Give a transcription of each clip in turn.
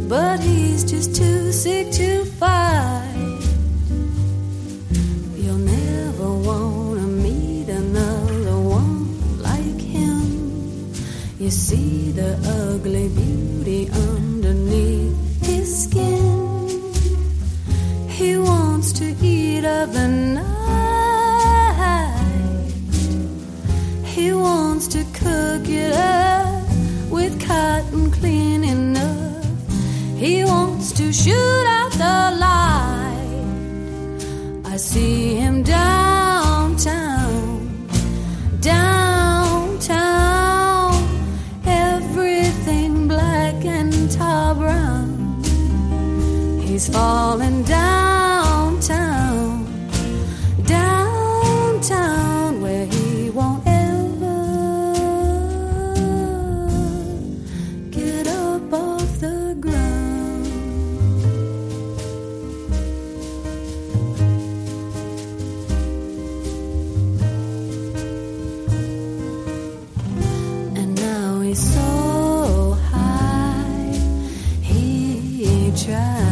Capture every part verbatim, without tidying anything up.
but he's just too sick to fight. You'll never wanna meet another one like him. You see the ugly beauty underneath his skin. He wants to eat of the night. He wants to cook it up with cotton clean enough. He wants to shoot out the light. I see him downtown, downtown. Everything black and tar brown. He's falling downtown, downtown, where he won't ever get up off the ground. And now he's so high, he tries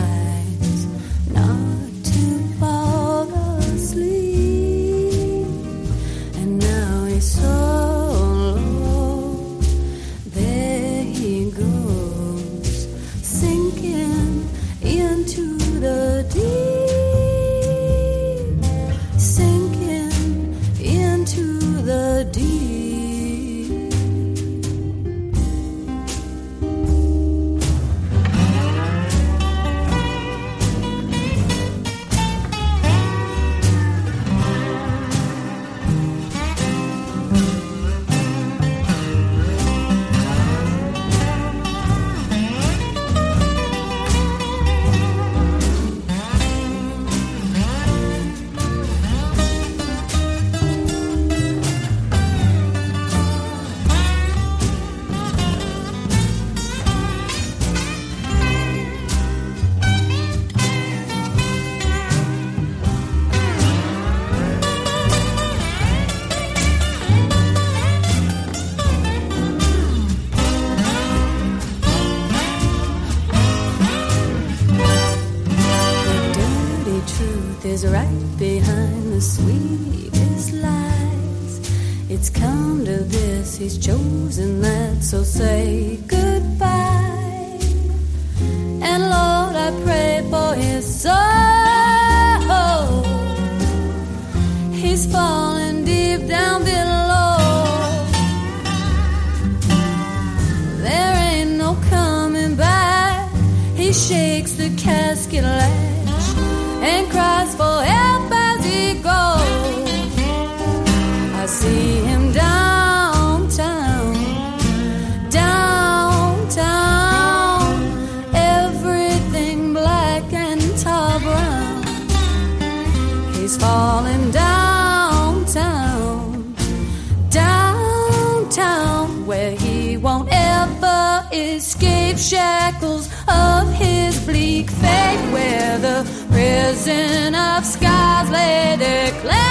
is right behind the sweetest lies. It's come to this, he's chosen that, so say goodbye. And Lord, I pray for his soul. He's falling deep down below. There ain't no coming back. He shakes the casket latch and cries for help as he goes. I see him downtown, downtown. Everything black and tar brown. He's falling downtown, downtown, where he won't ever escape shackles of his bleak fate, where the prison of skies lay their clay.